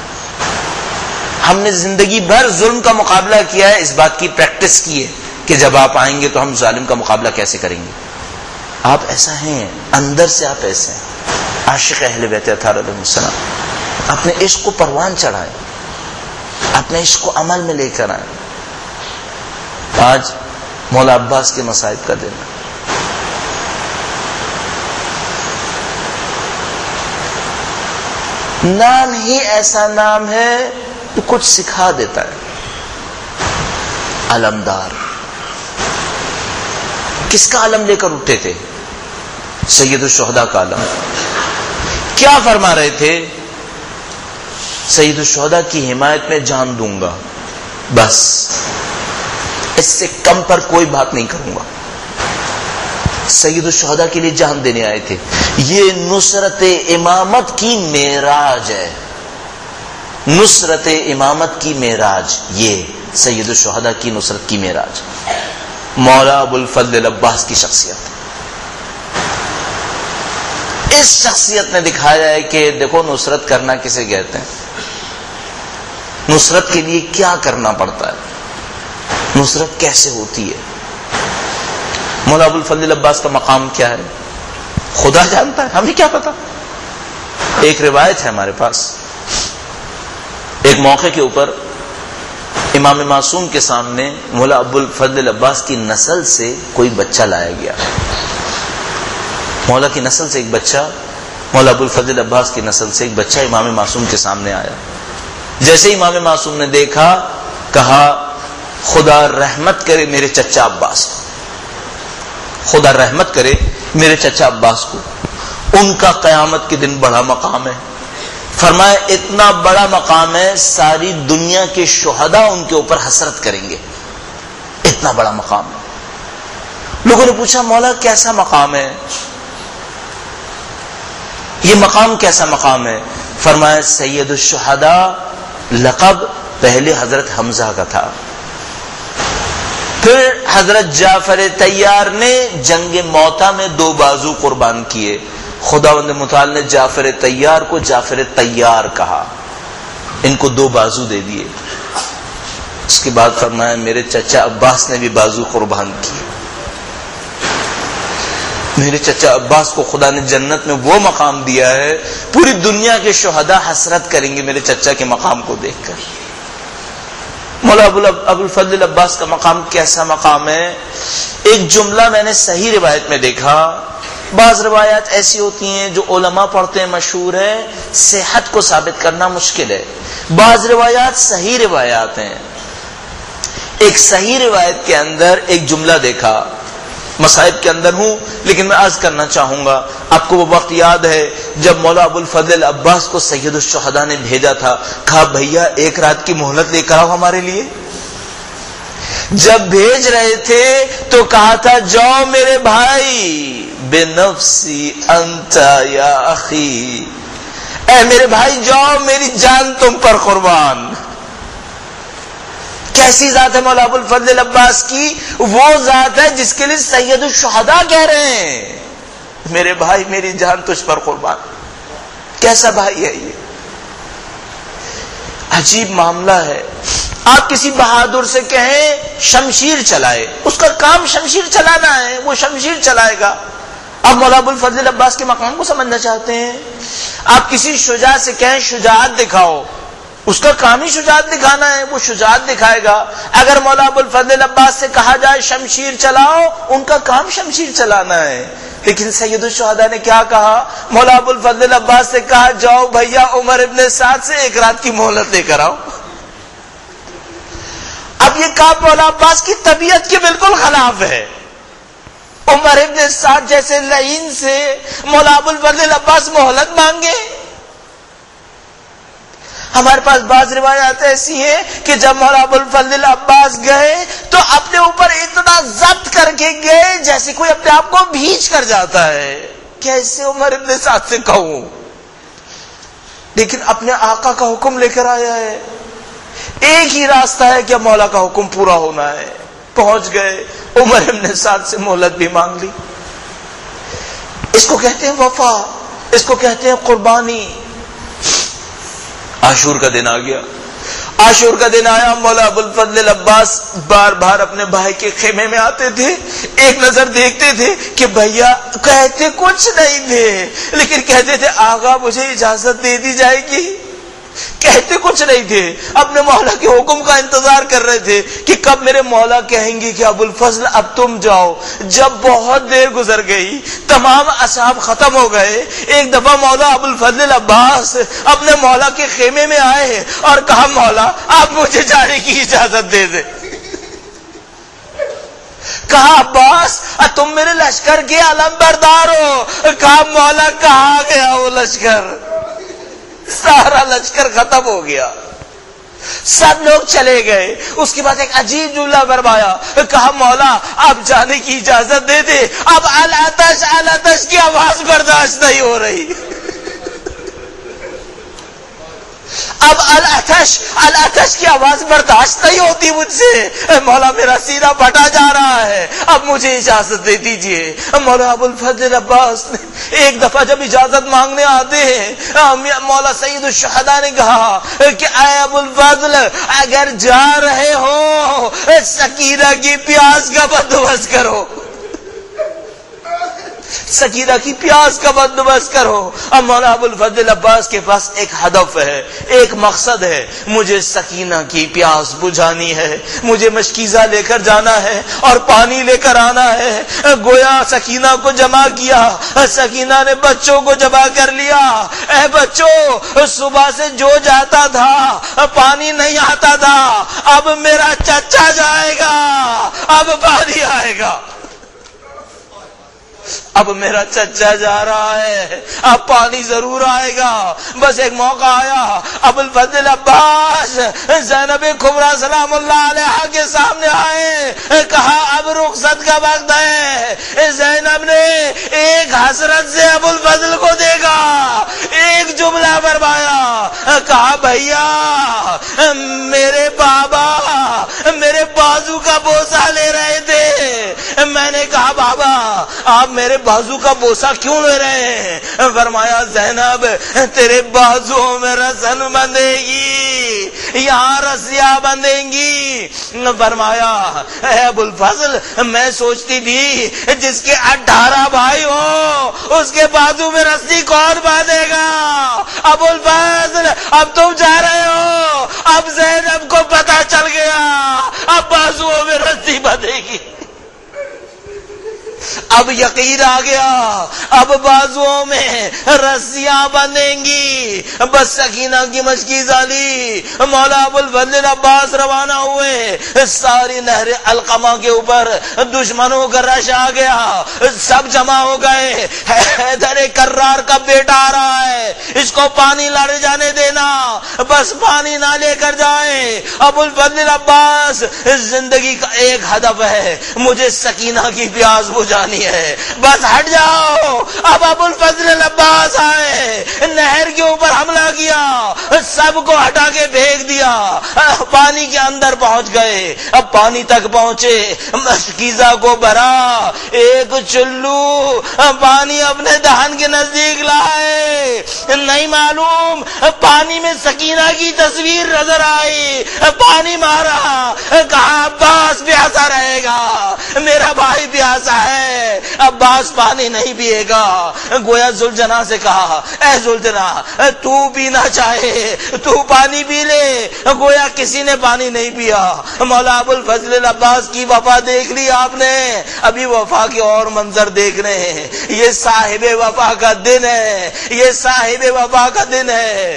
ہم نے زندگی بھر ظلم کا مقابلہ کیا ہے، اس بات کی پریکٹس کی ہے کہ جب آپ آئیں گے تو ہم ظالم کا مقابلہ کیسے کریں گے. آپ ایسا ہیں، اندر سے آپ ایسے ہیں، عاشق اہل بیت اطہار علیہ السلام. اپنے عشق کو پروان چڑھائیں، اپنے عشق کو عمل میں لے کر آئیں. آج مولا عباس کے مصائب کا دن، نام ہی ایسا نام ہے تو کچھ سکھا دیتا ہے. علمدار، کس کا علم لے کر اٹھے تھے؟ سید الشہداء کا علم. کیا فرما رہے تھے؟ سید الشہداء کی حمایت میں جان دوں گا، بس اس سے کم پر کوئی بات نہیں کروں گا. سید الشہداء کے لیے جان دینے آئے تھے. یہ نصرت امامت کی معراج ہے، نصرت امامت کی معراج، یہ سید الشہداء کی نصرت کی معراج. مولا ابو الفضل العباس کی شخصیت، اس شخصیت نے دکھایا ہے کہ دیکھو نصرت کرنا کسے کہتے ہیں، نصرت کے لیے کیا کرنا پڑتا ہے، نصرت کیسے ہوتی ہے. مولا ابو الفضل عباس کا مقام کیا ہے خدا جانتا ہے، ہمیں کیا پتا۔ ایک روایت ہے ہمارے پاس، ایک موقع کے اوپر امام معصوم کے سامنے مولا ابو الفضل عباس کی نسل سے کوئی بچہ لایا گیا۔ مولا کی نسل سے ایک بچہ، مولا ابو الفضل عباس کی نسل سے ایک بچہ امام معصوم کے سامنے آیا۔ جیسے امام معصوم نے دیکھا، کہا خدا رحمت کرے میرے چچا عباس کو، خدا رحمت کرے میرے چچا عباس کو، ان کا قیامت کے دن بڑا مقام ہے۔ فرمایا اتنا بڑا مقام ہے ساری دنیا کے شہداء ان کے اوپر حسرت کریں گے، اتنا بڑا مقام ہے۔ لوگوں نے پوچھا مولا کیسا مقام ہے یہ مقام، کیسا مقام ہے؟ فرمایا سید الشہداء لقب پہلے حضرت حمزہ کا تھا، پھر حضرت جعفر طیار نے جنگ موتا میں دو بازو قربان کیے، خداوند متعال نے جعفر طیار کو جعفر طیار کہا، ان کو دو بازو دے دیے۔ اس کے بعد فرمایا میرے چچا عباس نے بھی بازو قربان کیے، میرے چچا عباس کو خدا نے جنت میں وہ مقام دیا ہے، پوری دنیا کے شہداء حسرت کریں گے میرے چچا کے مقام کو دیکھ کر۔ مولا ابو الفضل عباس کا مقام کیسا مقام ہے؟ ایک جملہ میں نے صحیح روایت میں دیکھا، بعض روایات ایسی ہوتی ہیں جو علماء پڑھتے ہیں مشہور ہے، صحت کو ثابت کرنا مشکل ہے، بعض روایات صحیح روایات ہیں۔ ایک صحیح روایت کے اندر ایک جملہ دیکھا، مصائب کے اندر ہوں لیکن میں عرض کرنا چاہوں گا، آپ کو وہ وقت یاد ہے جب مولا ابو الفضل عباس کو سید الشہداء نے بھیجا تھا، کہا بھیا ایک رات کی مہلت لے کر آؤ ہمارے لیے۔ جب بھیج رہے تھے تو کہا تھا جاؤ میرے بھائی، بے نفسی انت یا اخی، اے میرے بھائی جاؤ میری جان تم پر قربان۔ کیسی ذات ہے مولا ابو الفضل عباس کی؟ وہ ذات ہے جس کے لیے سید الشہداء کہہ رہے ہیں میرے بھائی میری جان تجھ پر قربان۔ کیسا بھائی ہے یہ؟ عجیب معاملہ ہے۔ آپ کسی بہادر سے کہیں شمشیر چلائے، اس کا کام شمشیر چلانا ہے، وہ شمشیر چلائے گا۔ آپ مولا ابو الفضل عباس کے مقام کو سمجھنا چاہتے ہیں؟ آپ کسی شجاع سے کہیں شجاعت دکھاؤ، اس کا کام ہی شجاعت دکھانا ہے، وہ شجاعت دکھائے گا۔ اگر مولا ابو الفضل عباس سے کہا جائے شمشیر چلاؤ، ان کا کام شمشیر چلانا ہے۔ لیکن سید الشہداء نے کیا کہا؟ مولا ابو الفضل عباس سے کہا جاؤ بھیا عمر ابن سعد سے ایک رات کی مہلت لے کر آؤ۔ اب یہ کام مولا عباس کی طبیعت کے بالکل خلاف ہے۔ عمر ابن سعد جیسے لعین سے مولا ابو الفضل عباس مہلت مانگے؟ ہمارے پاس بعض روایات ایسی ہیں کہ جب مولا ابو الفضل عباس گئے تو اپنے اوپر اتنا ضبط کر کے گئے جیسے کوئی اپنے آپ کو بھیج کر جاتا ہے۔ کیسے عمر ابن سعد سے کہوں؟ لیکن اپنے آقا کا حکم لے کر آیا ہے، ایک ہی راستہ ہے کہ مولا کا حکم پورا ہونا ہے۔ پہنچ گئے، عمر ابن سعد سے مہلت بھی مانگ لی۔ اس کو کہتے ہیں وفا، اس کو کہتے ہیں قربانی۔ عاشور کا دن آ گیا، عاشور کا دن آیا، مولا ابو الفضل عباس بار بار اپنے بھائی کے خیمے میں آتے تھے، ایک نظر دیکھتے تھے کہ بھیا کہتے کچھ نہیں تھے لیکن کہتے تھے آغا مجھے اجازت دے دی جائے گی، کہتے کچھ نہیں تھے، اپنے مولا کے حکم کا انتظار کر رہے تھے کہ کب میرے مولا کہیں گے کہ ابو الفضل اب تم جاؤ۔ جب بہت دیر گزر گئی، تمام اصحاب ختم ہو گئے، ایک دفعہ مولا ابو الفضل عباس اپنے مولا کے خیمے میں آئے اور کہا مولا آپ مجھے جانے کی اجازت دے دیں۔ کہا عباس تم میرے لشکر کے علم بردار ہو۔ کہا مولا کہاں گیا وہ لشکر؟ سارا لشکر ختم ہو گیا، سب لوگ چلے گئے۔ اس کے بعد ایک عجیب جملہ فرمایا، کہا مولا آپ جانے کی اجازت دے دے، اب العطش العطش کی آواز برداشت نہیں ہو رہی، اب العطش العطش کی آواز برداشت نہیں ہوتی مجھ سے، مولا میرا سینہ پھٹا جا رہا ہے، اب مجھے اجازت دے دیجئے۔ مولا ابو الفضل عباس نے ایک دفعہ جب اجازت مانگنے آتے ہیں، مولا سید الشہداء نے کہا کہ اے ابو الفضل اگر جا رہے ہو سکینہ کی پیاس کا بندوبست کرو۔ سکینہ کی پیاس کا بندوبست کرو۔ اب مولا ابوالفضل عباس کے پاس ایک ہدف ہے، ایک مقصد ہے، مجھے سکینہ کی پیاس بجھانی ہے، مجھے مشکیزہ لے کر جانا ہے اور پانی لے کر آنا ہے۔ گویا سکینہ کو جمع کیا، سکینہ نے بچوں کو جمع کر لیا۔ اے بچوں، صبح سے جو جاتا تھا پانی نہیں آتا تھا، اب میرا چچا جائے گا، اب پانی آئے گا۔ اب میرا چچا جا رہا ہے، اب پانی ضرور آئے گا۔ بس ایک موقع آیا، ابوالفضل عباس زینب کبریٰ سلام اللہ علیہا کے سامنے آئے، کہا اب رخصت کا وقت ہے۔ زینب نے ایک حسرت سے ابوالفضل کو دیکھا، ایک جملہ فرمایا، کہا بھیا میرے بابا میرے بازو کا بوسہ لے رہے تھے۔ میں نے کہا بابا آپ میرے بازو کا بوسہ کیوں لے رہے ہیں؟ فرمایا زینب تیرے بازو میں رسن بندھے گی، یہاں رسیاں بندھیں گی۔ فرمایا اے ابوالفضل میں سوچتی تھی جس کے اٹھارہ بھائی ہوں اس کے بازو میں رسی کون باندھے گا؟ ابوالفضل اب تم جا رہے ہو، اب زینب کو پتہ چل گیا، اب بازو میں رسی بندھے گی۔ اب یقین آ گیا، اب بازوؤں میں رسیاں بندھیں گی۔ بس سکینہ کی مشکیزہ لی، مولا ابوالفضل عباس روانہ ہوئے۔ ساری نہر القمہ کے اوپر دشمنوں کا رش آ گیا، سب جمع ہو گئے۔ حیدر کرار کا بیٹا آ رہا ہے، اس کو پانی لانے جانے دینا، بس پانی نہ لے کر جائیں۔ ابوالفضل عباس زندگی کا ایک ہدف ہے، مجھے سکینہ کی پیاس بجھانی ہے، بس ہٹ جاؤ۔ اب ابوالفضل عباس آئے، نہر کے اوپر حملہ کیا، سب کو ہٹا کے پھینک دیا، پانی کے اندر پہنچ گئے۔ اب پانی تک پہنچے، مشکیزہ کو بھرا، ایک چلو پانی اپنے دہن کے نزدیک لائے، نہیں معلوم پانی میں سکینہ کی تصویر نظر آئی، پانی مارا، کہا عباس پیاسا رہے گا، میرا بھائی پیاسا ہے، عباس پانی نہیں پیے گا۔ گویا زلجنا سے کہا اے زلجنا تو پینا چاہے تو پانی پی لے، گویا کسی نے پانی نہیں پیا۔ مولا ابوالفضل عباس کی وفا دیکھ لی آپ نے، ابھی وفا کے اور منظر دیکھنے ہیں۔ یہ صاحب وفا کا دن ہے، یہ صاحب وفا کا دن ہے۔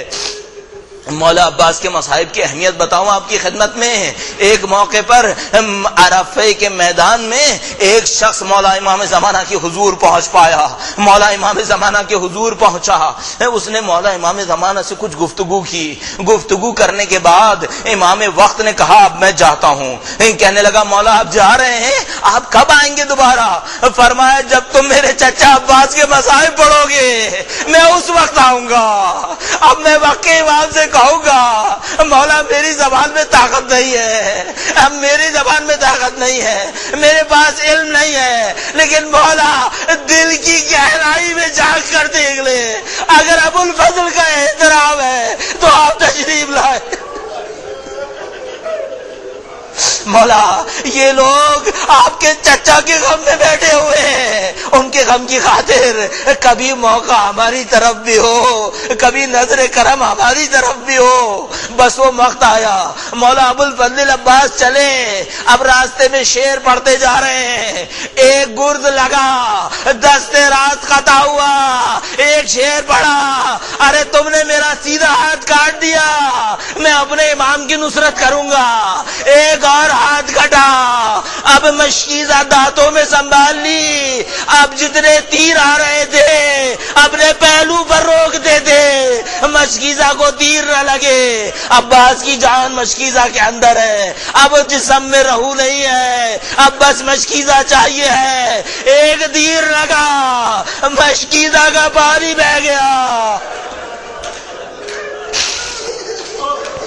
مولا عباس کے مصائب کی اہمیت بتاؤں آپ کی خدمت میں۔ ایک موقع پر عرفے کے میدان میں ایک شخص مولا امام زمانہ کے حضور پہنچ پایا، مولا امام زمانہ کے حضور پہنچا، اس نے مولا امام زمانہ سے کچھ گفتگو کی، گفتگو کرنے کے بعد امام وقت نے کہا اب میں جاتا ہوں۔ کہنے لگا مولا آپ جا رہے ہیں، آپ کب آئیں گے دوبارہ؟ فرمایا جب تم میرے چچا عباس کے مصائب پڑھو گے میں اس وقت آؤں گا۔ اب میں واقعی امام سے کہوں گا مولا میری زبان میں طاقت نہیں ہے، اب میری زبان میں طاقت نہیں ہے، میرے پاس علم نہیں ہے، لیکن مولا دل کی گہرائی میں جھانک کر دیکھ لے، اگر ابوالفضل کا احترام ہے تو آپ تشریف لائے۔ مولا یہ لوگ آپ کے چچا کے غم میں بیٹھے ہوئے ہیں، ان کے غم کی خاطر کبھی موقع ہماری طرف بھی ہو، کبھی نظر کرم ہماری طرف بھی ہو۔ بس وہ وقت آیا، مولا ابوالفضل عباس چلے، اب راستے میں شعر پڑھتے جا رہے ہیں، ایک گرد لگا دست رات قطع ہوا، ایک شعر پڑھا، ارے تم نے میرا سیدھا ہاتھ کاٹ دیا، میں اپنے امام کی نصرت کروں گا، ایک اور ہاتھ کٹا، اب مشکیزہ دانتوں میں سنبھال لی، اب جتنے تیر آ رہے تھے اپنے پہلو پر روکتے تھے، مشکیزہ کو تیر نہ لگے۔ عباس کی جان مشکیزہ کے اندر ہے، اب جسم میں روح نہیں ہے، اب بس مشکیزہ چاہیے ہے۔ ایک تیر لگا، مشکیزہ کا پانی بہ گیا، اب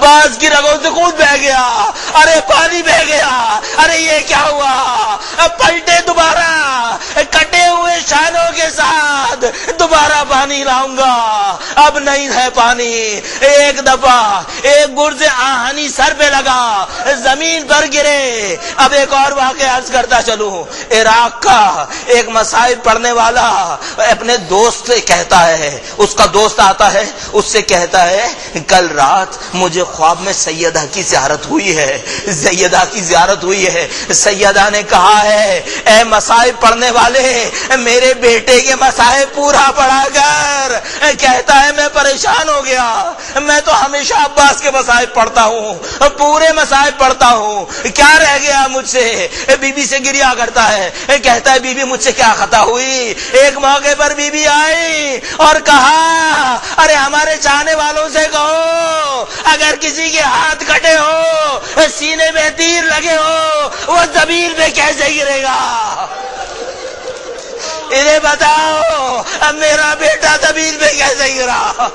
عباس کی رگوں سے خون بہ گیا، ارے پانی بہ گیا، ارے یہ کیا ہوا؟ اب پلٹے دوبارہ کٹے ہوئے شانوں کے ساتھ، دوبارہ پانی لاؤں گا، اب نہیں ہے پانی۔ ایک دفعہ ایک گرز آہنی سر پہ لگا، زمین پر گرے۔ اب ایک اور واقعہ عرض کرتا چلوں، عراق کا ایک مصائب پڑھنے والا اپنے دوست سے کہتا ہے، اس کا دوست آتا ہے، اس سے کہتا ہے کل رات مجھے خواب میں سیدہ کی زیارت ہوئی ہے، سیدہ کی زیارت ہوئی ہے، سیدہ نے کہا ہے اے مصائب پڑھنے والے میرے بیٹے کے مصائب پورا پڑھا کر۔ کہتا ہے میں پریشان ہو گیا، میں تو ہمیشہ عباس کے مصائب پڑھتا ہوں، پورے مصائب پڑھتا ہوں، کیا رہ گیا مجھ سے؟ بی بی سے گریا کرتا ہے، کہتا ہے بی بی مجھ سے کیا خطا ہوئی؟ ایک موقع پر بی بی آئی اور کہا ارے ہمارے چاہنے والوں سے کہو اگر کسی کے ہاتھ کٹے ہو، سینے میں تیر لگے ہو، وہ زمین پہ کیسے گرے گا؟ انہیں بتاؤ اب میرا بیٹا زمین پہ کیسے گرا؟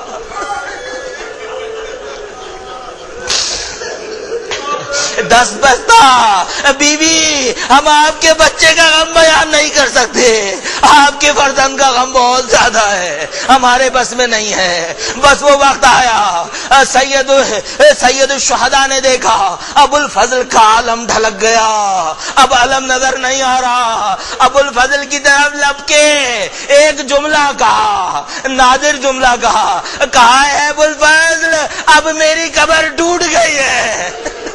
دس بستا بی بی ہم آپ کے بچے کا غم بیان نہیں کر سکتے، آپ کے فرزند کا غم بہت زیادہ ہے، ہمارے بس میں نہیں ہے۔ بس وہ وقت آیا، سید سید الشہداء نے دیکھا ابو الفضل کا علم ڈھلک گیا، اب علم نظر نہیں آ رہا۔ ابو الفضل کی طرف لپ کے ایک جملہ کہا، نادر جملہ کہا، کہا ہے ابو الفضل اب میری کمر ٹوٹ گئی ہے،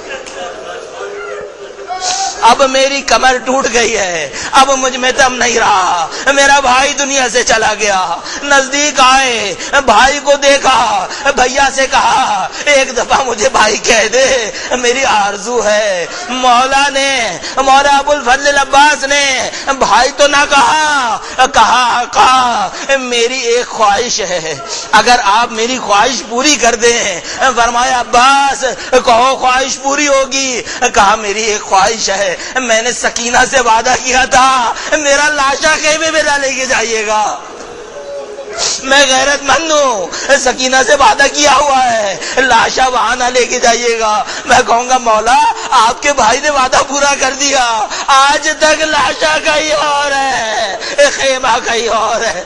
اب میری کمر ٹوٹ گئی ہے، اب مجھ میں دم نہیں رہا، میرا بھائی دنیا سے چلا گیا۔ نزدیک آئے، بھائی کو دیکھا، بھیا سے کہا ایک دفعہ مجھے بھائی کہہ دے، میری آرزو ہے۔ مولا نے مولا ابو الفضل عباس نے بھائی تو نہ کہا، کہا کہا میری ایک خواہش ہے، اگر آپ میری خواہش پوری کر دیں۔ فرمایا عباس کہو خواہش پوری ہوگی۔ کہا میری ایک خواہش ہے، میں نے سکینہ سے وعدہ کیا تھا میرا لاشا خیمے میں نہ لے کے جائیے گا، میں غیرت مند ہوں، سکینہ سے وعدہ کیا ہوا ہے لاشا وہاں نہ لے کے جائیے گا۔ میں کہوں گا مولا آپ کے بھائی نے وعدہ پورا کر دیا، آج تک لاشا کہیں اور ہے، خیمہ کہیں اور ہے۔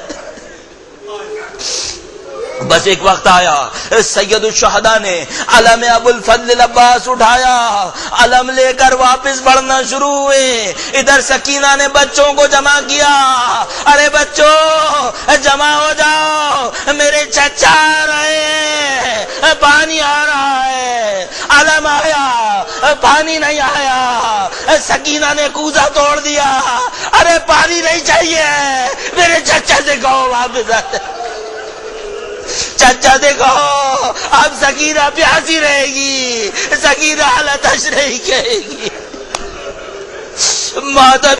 بس ایک وقت آیا، سید الشہداء نے علم ابو الفضل عباس اٹھایا، علم لے کر واپس بڑھنا شروع ہوئے۔ ادھر سکینہ نے بچوں کو جمع کیا، ارے بچوں جمع ہو جاؤ، میرے چچا آ رہے ہیں، پانی آ رہا ہے۔ علم آیا، پانی نہیں آیا، سکینہ نے کوزہ توڑ دیا، ارے پانی نہیں چاہیے، میرے چچا سے کہو واپس آتے۔ چچا دیکھو اب سکینہ پیاسی رہے گی، سکینہ حالت نہیں کہے گی۔